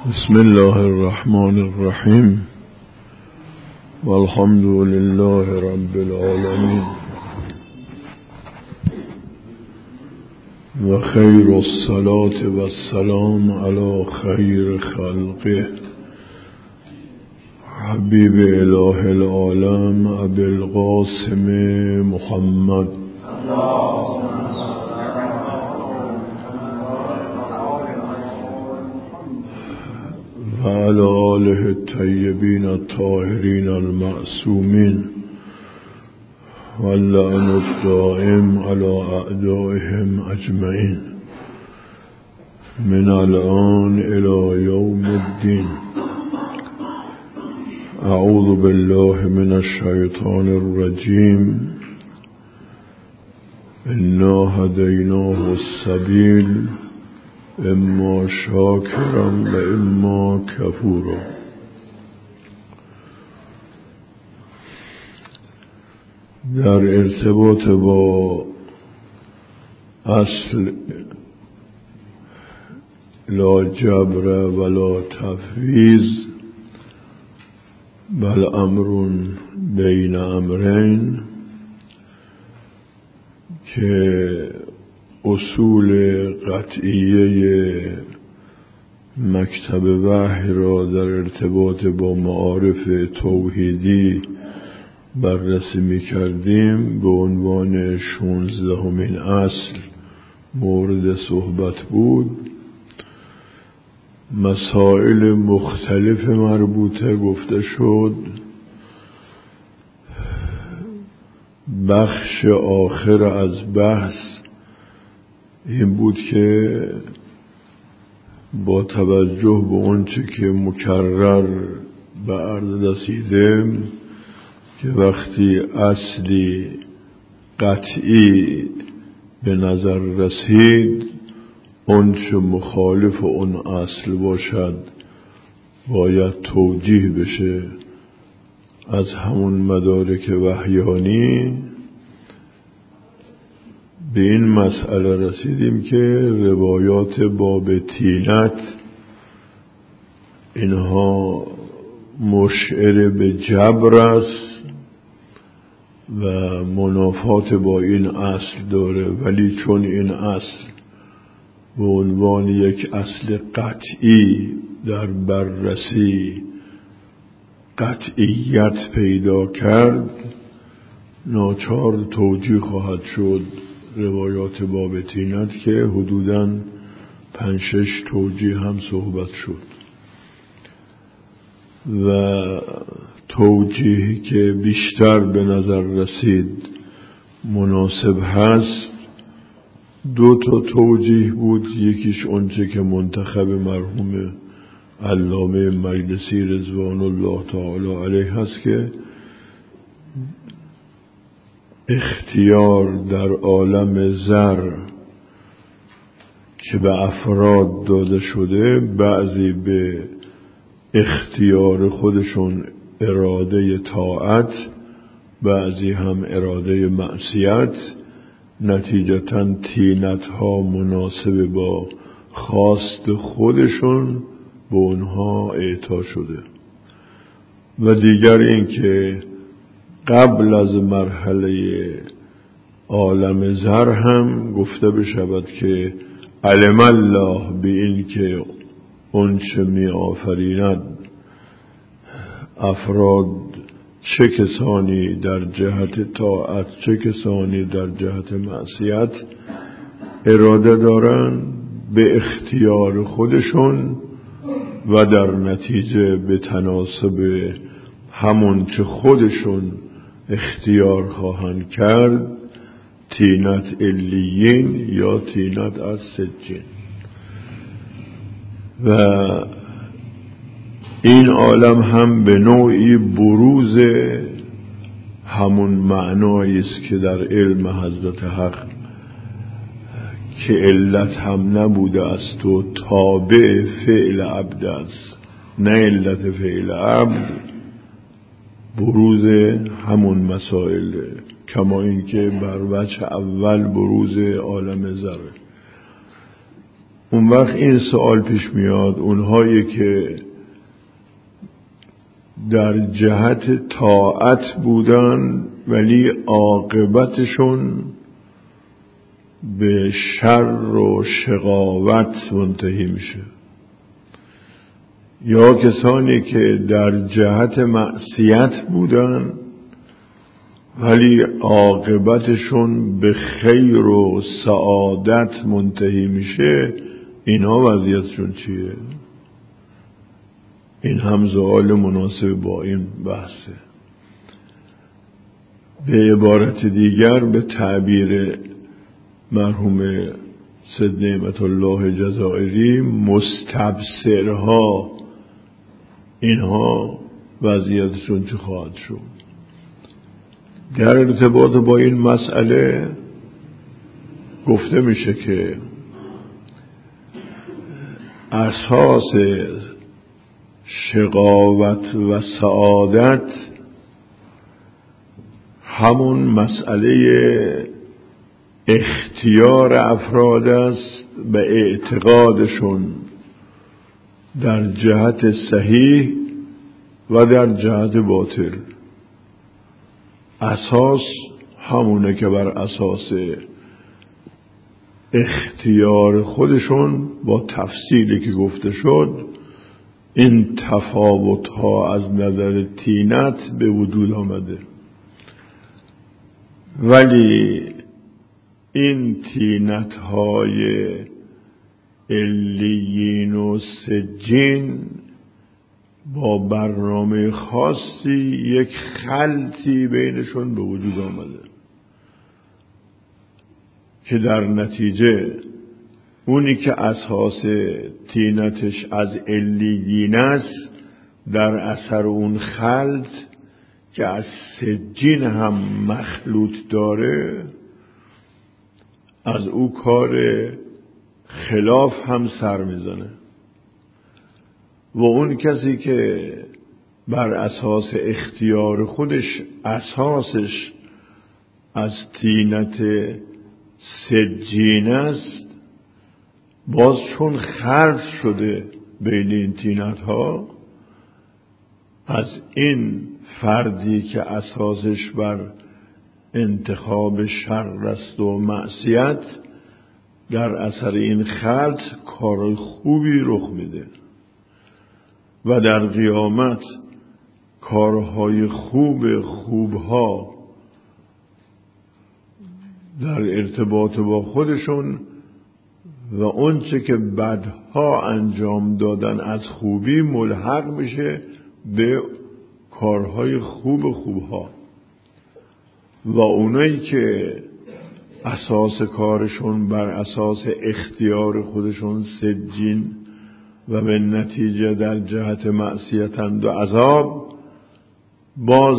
بسم الله الرحمن الرحیم والحمد لله رب العالمین و خیر الصلاة و السلام علی خیر خلقه حبیب اله العالم ابی القاسم محمد و علی آله الطیبین الطاهرین المعصومین و اللعن الدائم علی اعدائهم اجمعین من الان الی یوم الدین. اعوذ بالله من الشیطان الرجیم. انا هدیناه السبیل اما شاکرا و اما کفورا. در ارتباط با اصل لا جبر ولا تفویض بل امر بین امرین که اصول قطعیه مکتب وحی را در ارتباط با معارف توحیدی بررسی می کردیم، به عنوان 16مین اصل مورد صحبت بود. مسائل مختلف مربوطه گفته شد. بخش آخر از بحث این بود که با توجه به اونچه که مکرر به عرض رسیده که وقتی اصلی قطعی به نظر رسید، اونچه مخالف اون اصل باشد باید توجیه بشه از همون مدارک وحیانی. به این مسئله رسیدیم که روایات باب تینت اینها مشعر به جبر است و منافات با این اصل داره، ولی چون این اصل به عنوان یک اصل قطعی در بررسی قطعیت پیدا کرد، ناچار توجیه خواهد شد روایات باب تینت که حدوداً 5-6 توجیه هم صحبت شد و توجیهی که بیشتر به نظر رسید مناسب هست 2 توجیه بود. یکیش اونچه که منتخب مرحوم علامه مجلسی رضوان الله تعالی علیه هست که اختیار در عالم ذر که به افراد داده شده، بعضی به اختیار خودشون اراده طاعت، بعضی هم اراده معصیت، نتیجتاً طینت ها مناسب با خواست خودشون به اونها اعطا شده. و دیگر این که قبل از مرحله عالم ذر هم گفته بشود که علم الله به این که اونچه می آفریند افراد چه کسانی در جهت طاعت چه کسانی در جهت معصیت اراده دارن به اختیار خودشون و در نتیجه به تناسب همون چه خودشون اختیار خواهند کرد طینت علیین یا طینت از سجین. و این عالم هم به نوعی بروز همون معنایی است که در علم حضرت حق که علت هم نبوده است و تابع فعل عبد است، نه علت فعل عبد. بروز همون مسائل کما این که بر وجه اول بروز عالم ذره. اون وقت این سوال پیش میاد، اونهایی که در جهت طاعت بودن ولی عاقبتشون به شر و شقاوت منتهی میشه، یا کسانی که در جهت معصیت بودن ولی عاقبتشون به خیر و سعادت منتهی میشه، اینها وضعیتشون چیه؟ این هم سوال مناسب با این بحثه. به عبارت دیگر، به تعبیر مرحوم سید نعمت الله جزائری، مستبصرها اینها وضعیتشون چه خواهد شد؟ در ارتباط با این مسئله گفته میشه که اساس شقاوت و سعادت همون مسئله اختیار افراد است به اعتقادشون در جهت صحیح و در جهت باطل. اساس همونه که بر اساس اختیار خودشون با تفصیلی که گفته شد این تفاوت ها از نظر طینت به وجود آمده، ولی این طینت های علیین و سجین با برنامه خاصی یک خلطی بینشون به وجود آمده که در نتیجه اونی که اساس طینتش از علیین است در اثر اون خلط که از سجین هم مخلوط داره از او کار خلاف هم سر میزنه، و اون کسی که بر اساس اختیار خودش اساسش از طینت سجین است، باز چون خلط شده بین این طینت ها، از این فردی که اساسش بر انتخاب شر است و معصیت در اثر این خلط کار خوبی رخ میده و در قیامت کارهای خوبها در ارتباط با خودشون و اونچه که بدها انجام دادن از خوبی ملحق میشه به کارهای خوبها، و اونایی که اساس کارشون بر اساس اختیار خودشون سجین و به نتیجه در جهت معصیتند و عذاب، باز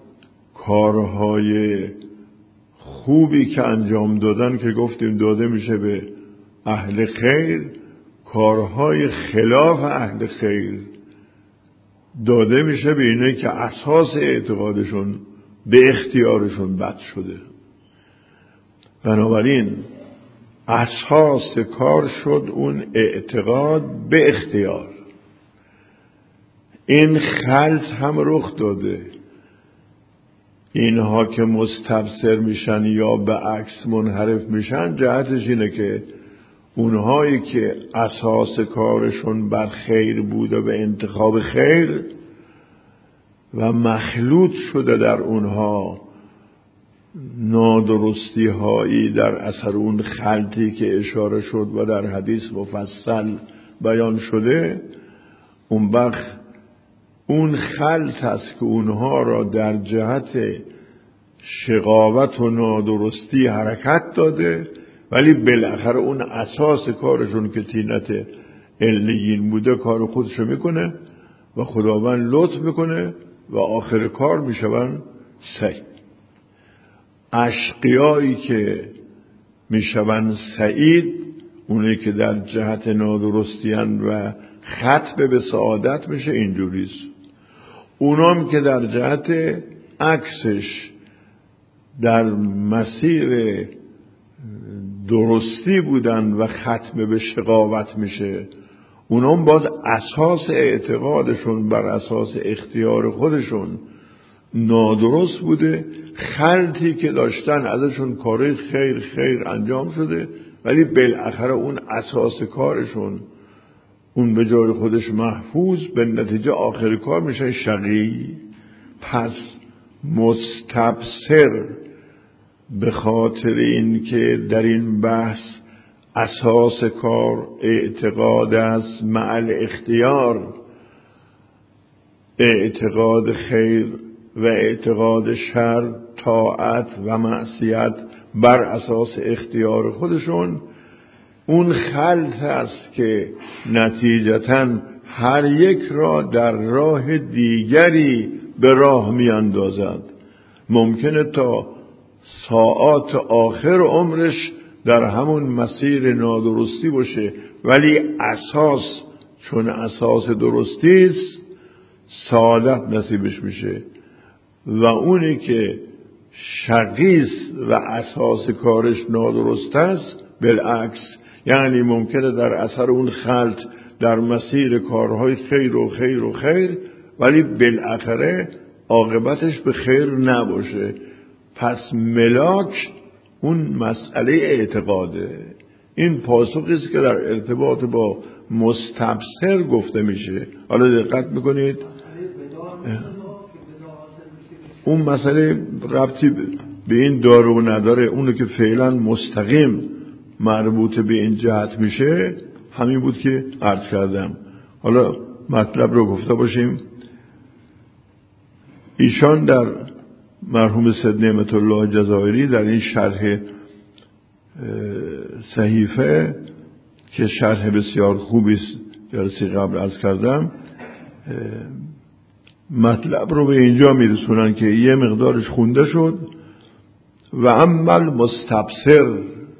کارهای خوبی که انجام دادن که گفتیم داده میشه به اهل خیر، کارهای خلاف اهل خیر داده میشه به اینه که اساس اعتقادشون به اختیارشون بد شده. بنابراین اساس کار شد اون اعتقاد به اختیار. این خلط هم رخ داده. اینها که مستبصر میشن یا به عکس منحرف میشن، جهتش اینه که اونهایی که اساس کارشون بر خیر بوده به انتخاب خیر و مخلوط شده در اونها نادرستی هایی در اثر اون خلطی که اشاره شد و در حدیث مفصل بیان شده، اون وقت اون خلط است که اونها را در جهت شقاوت و نادرستی حرکت داده، ولی بالاخره اون اساس کارشون که طینت علیین بوده کار خودشو میکنه و خداوند لطف میکنه و آخر کار میشون سعید. اشقیایی که میشون سعید، اونی که در جهت نادرستیان و ختم به سعادت میشه، اینجوریست. اونام که در جهت عکسش در مسیر درستی بودن و ختم به شقاوت میشه، اونام باز اساس اعتقادشون بر اساس اختیار خودشون نادرست بوده، خلطی که داشتن ازشون کاری خیر انجام شده، ولی بالاخره اون اساس کارشون اون به جای خودش محفوظ، به نتیجه آخر کار میشن شقی. پس مستبصر به خاطر این که در این بحث اساس کار اعتقاد است مع الاختیار، اعتقاد خیر و اعتقاد شر، طاعت و معصیت بر اساس اختیار خودشون، اون خلط است که نتیجتاً هر یک را در راه دیگری به راه می اندازد. ممکنه تا ساعات آخر عمرش در همون مسیر نادرستی باشه، ولی اساس چون اساس درستی است سعادت نصیبش میشه. و اونی که شقیست و اساس کارش نادرست است بالعکس، یعنی ممکنه در اثر اون خلط در مسیر کارهای خیر ولی بالاخره عاقبتش به خیر نباشه. پس ملاک اون مسئله اعتقاده. این پاسخی است که در ارتباط با مستبصر گفته میشه. حالا دقت میکنید اون مسئله ربطی به این داره و نداره. اونو که فعلا مستقیم مربوط به این جهت میشه همین بود که عرض کردم. حالا مطلب رو گفته باشیم. ایشان در مرحوم سید نعمت الله جزائری در این شرح صحیفه که شرح بسیار خوبی است، جلسه قبل عرض کردم، مطلب رو به اینجا میرسونن که یه مقدارش خونده شد. و عمل مستبصر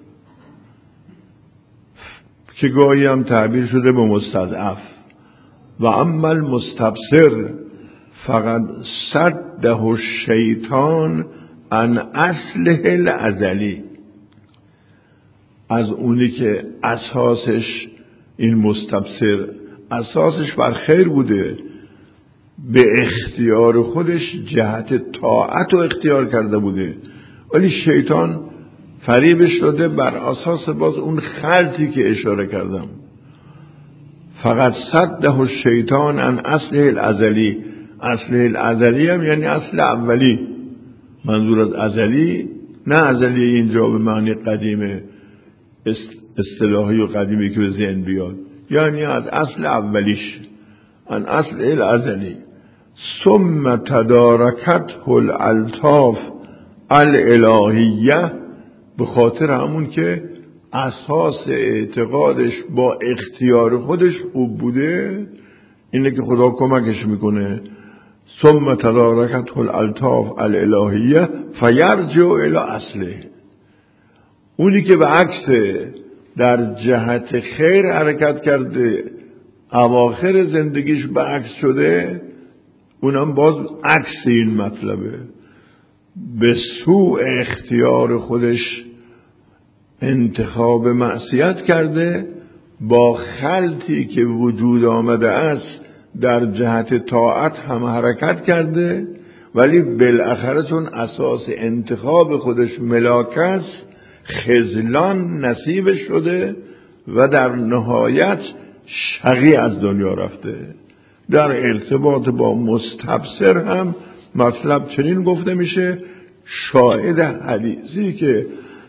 که گاهی هم تعبیر شده به مستضعف. و عمل مستبصر فقط صده الشیطان عن اصله الازلی. از اونی که اساسش این مستبصر اساسش بر خیر بوده، به اختیار خودش جهت طاعت رو اختیار کرده بوده، ولی شیطان فریبش داده بر اساس باز اون خلطی که اشاره کردم. فقط صده الشیطان عن اصله الازلی. اصله الازلی هم یعنی اصل اولی. منظور از ازلی نه ازلی اینجا به معنی قدیمه اصطلاحی و قدیمی که به ذهن بیاد، یعنی از اصل اولیش، عن اصل الازلی. ثم تدارکته الالطاف الالهیه، به خاطر همون که اساس اعتقادش با اختیار خودش خوب بوده، اینه که خدا کمکش میکنه. ثم تدارکته الالطاف الالهیه فیرجع الی اصله. اونی که به عکس در جهت خیر حرکت کرده، اواخر زندگیش به عکس شده، اونم باز عکس این مطلبه. به سوء اختیار خودش انتخاب معصیت کرده، با خلطی که وجود آمده است در جهت طاعت هم حرکت کرده، ولی بالاخره چون اساس انتخاب خودش ملاک است خذلان نصیب شده و در نهایت شقی از دنیا رفته. در ارتباط با مستبصر هم مطلب چنین گفته میشه. شاهد حدیثی که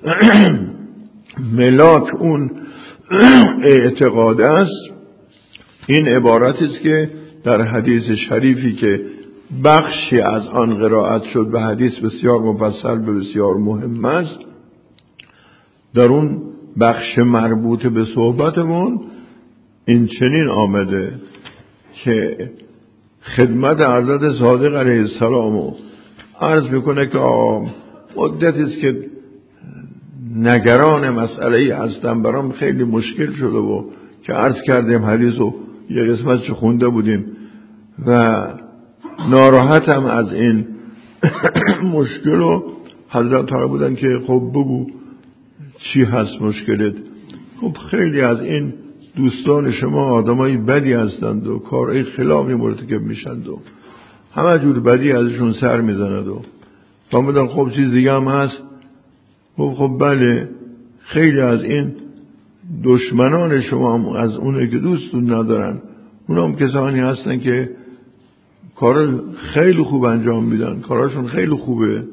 ملاک اون اعتقاد است این عبارتی است که در حدیث شریفی که بخشی از آن قرائت شد به حدیث بسیار مفصل و بسیار مهم است، در اون بخش مربوط به صحبتمون این چنین آمده که خدمت حضرت صادق علیه السلام عرض میکنه که مدتی است که نگران مسئله هستم، برام خیلی مشکل شده و که عرض کردیم حدیث و یه قسمتش خونده بودیم و ناراحتم از این مشکل و حضرت طالب بودن که خب بگو چی هست مشکلت؟ خب خیلی از این دوستان شما آدمای بدی هستند و کارهای خلافی مرتکب میشند و همه جور بدی ازشون سر میزند و فهمیدن خب چیز دیگه هم هست. خب بله، خیلی از این دشمنان شما هم از اونه که دوستون ندارن، اونا هم کسانی هستن که کار خیلی خوب انجام میدن، کاراشون خیلی خوبه.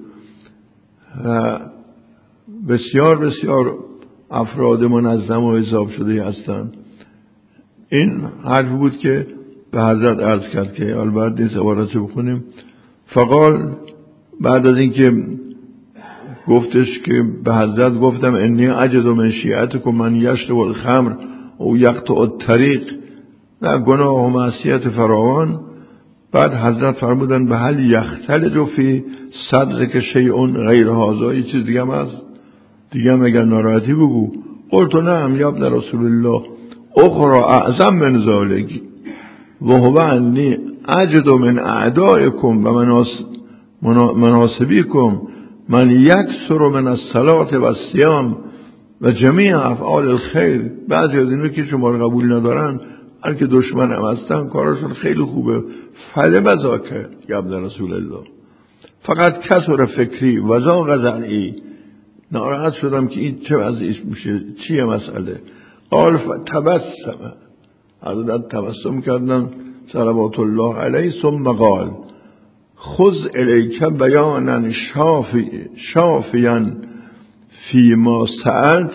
بسیار بسیار افراد منظم و حساب شده هستن. این حرف بود که به حضرت عرض کرد که البته نیست عبارت بخونیم. فقال بعد از اینکه گفتش که به حضرت گفتم انی اجد من شیعتکم من یشرب الخمر او یقطع الطریق، نه گناه و معصیت فراوان. بعد حضرت فرمودن به هل یختلج فی صدرک شیء غیر هذا، یه چیز دیگه هم هست، دیگه هم اگر ناراحتی بگو. قلت نعم یا ابن رسول الله اخرى اعظم من ذلك و هو انی اجد من اعدائکم و مناسبیکم من یکثر من الصلاة و الصیام و جمیع افعال الخیر. بعضی از اینو که شما رو قبول ندارن، هر که دشمن هم هستن، کاراشون خیلی خوبه. فله بذاکه یا ابن رسول الله فقط کسر فکری و ذاق ظنی، ناراحت شدم که این چه وضعیش میشه، چیه مسئله. قال فتبسم، حضرت تبسم کردن صلوات الله علیه، ثم قال خذ الیک بیانا شافیا فی ما سألت،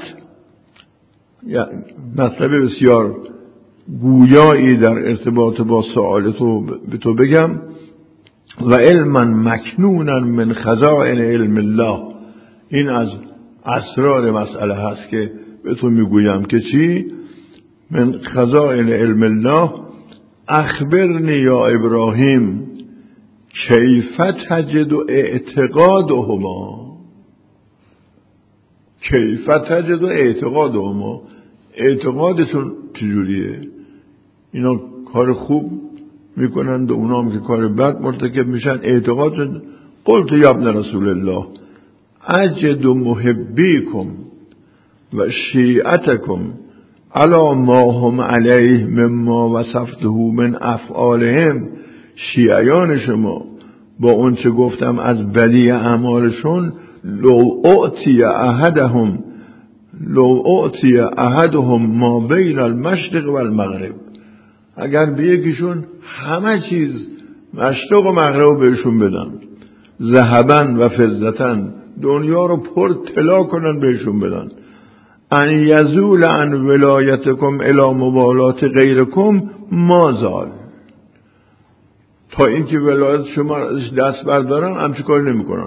مطلب بسیار گویایی در ارتباط با سوال به تو بگم. و علما مکنونا من خزائن علم الله، این از اسرار مسئله هست که به تو میگویم که چی؟ من خزائن علم الله اخبرنی یا ابراهیم کیف تجد اعتقادهما. کیف تجد اعتقادهما، اعتقادشون چجوریه؟ اینا کار خوب میکنند و اونا هم که کار بد مرتکب میشن، اعتقادشون. قلت یا ابن رسول الله اجد محبیکم و شیعتکم علی ما هم علیه مما وصفته من افعالهم. شیعیان شما با اون چه گفتم از بدی اعمالشون، لو اعطی احدهم ما بین المشرق و المغرب، اگر به یکیشون همه چیز مشرق و مغرب بهشون بدن، ذهبن و فضتن، دنیا رو پر طلا کنن بهشون بدن، ان یزول عن ولایتکم الی مبالات غیرکم ما زال، تا اینکه ولایت شما دست بردارن همچه کاری نمی کنن.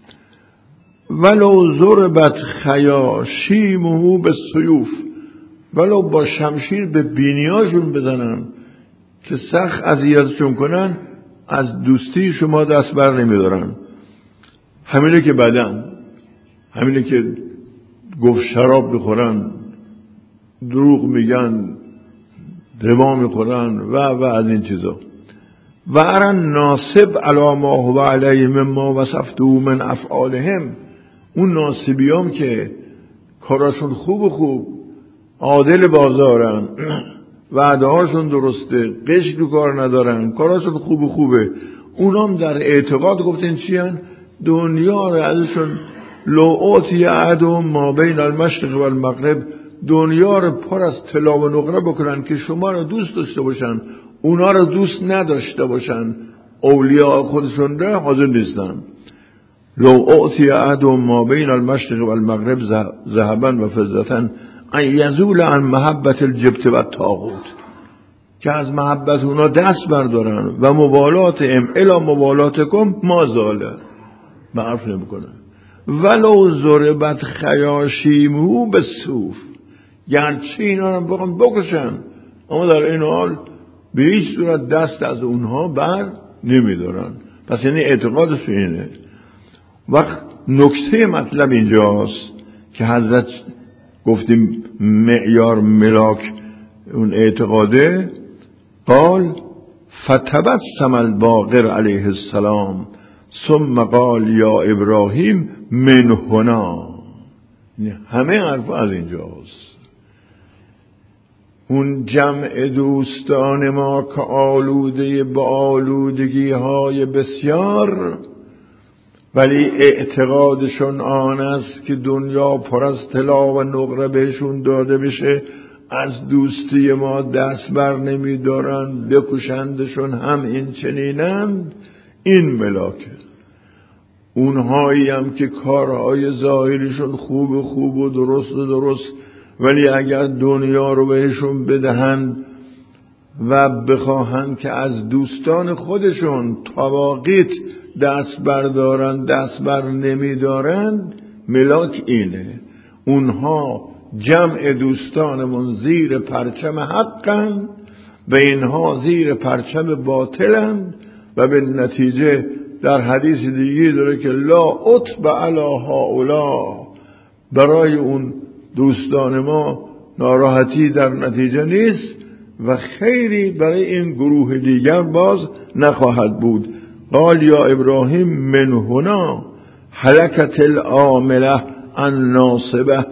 ولو ضربت خیاشیمه بالسیوف، ولو با شمشیر به بینیاشون بزنن که سخت اذیتشون کنن، از دوستی شما دست بر نمیدارن. همینه که بدن، همینه که گفت شراب بخورن، دروغ میگن، ربا میخورن و از این چیزا. و ارن ناصب علی ما هو علیه مما وصفته من افعالهم، اون ناصبیام که کاراشون خوب عادل بازارن، وعده هاشون درسته، قشت رو کار ندارن، کاراشون خوبه، اونام در اعتقاد گفتن چیان؟ دنیا رو ازشون لو اوتی احدهم ما بین المشرق و المغرب، دنیا رو پر از طلا و نقره بکنن که شما رو دوست داشته باشن، اونا رو دوست نداشته باشن، اولیاء خودشون رو حاضر نیستن. لو اوتی احدهم ما بین المشرق و المغرب ذهبا و فضتا ان یزول عن محبت الجبت و الطاغوت، که از محبت اونا دست بردارن، و مبالات الی مبالاتکم ما زاله، معرف نمیکنن. ولو ضربت خیاشیمو به صوف، گرچه اینا رو بخوام بکشن، اما در این حال به هیچ صورت دست از اونها بر نمیدارن. پس یعنی اعتقادش اینه. وقت نکته مطلب اینجاست که حضرت گفتیم معیار ملاک اون اعتقاده. قال فتبسم الباقر علیه السلام ثم قال یا ابراهیم من هنا، همه حرف از اینجاست. اون جمع دوستان ما که آلوده با آلودگی های بسیار، ولی اعتقادشون آن است که دنیا پر از طلا و نقره بهشون داده بشه، از دوستی ما دست بر نمی دارن، بکشندشون هم این چنینند. این ملاکه. اونهایی هم که کارهای ظاهریشون خوب و درست، ولی اگر دنیا رو بهشون بدهند و بخواهند که از دوستان خودشون تواقیت دست بردارن، دست بر نمی دارند. ملاک اینه. اونها جمع دوستانمون زیر پرچم حقن و اینها زیر پرچم باطلن و به نتیجه در حدیث دیگه داره که لا عتب علی هؤلاء، برای اون دوستان ما ناراحتی در نتیجه نیست و خیری برای این گروه دیگر باز نخواهد بود. قال یا ابراهیم من هنا هلکت العامله الناصبه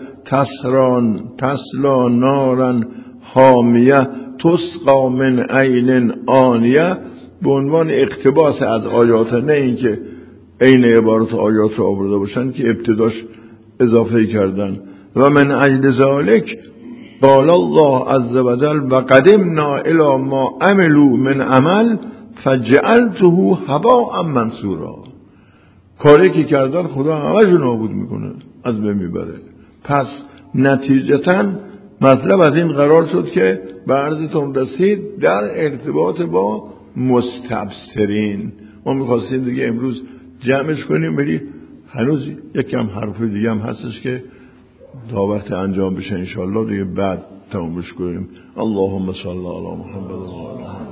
تسلا نارا حامیه تسقا من عین آنیه، به عنوان اقتباس از آیات، نه اینکه عین عبارت آیات رو آورده باشن که ابتداش اضافه کردن. و من اجل ذالک قال الله عز وجل و قدمنا الی ما عملوا من عمل فجعلته هباء منثورا. کاری که کردن خدا همه‌شو نابود میکنه، از بین میبره. پس نتیجتاً مطلب از این قرار شد که به عرضتون رسید در ارتباط با مستبصرین. ما میخواستیم دیگه امروز جمعش کنیم، ولی هنوز یکم حرف دیگه هم هستش که تا وقت انجام بشه انشالله دیگه بعد تمامش کنیم. اللهم صل علی محمد و آل محمد.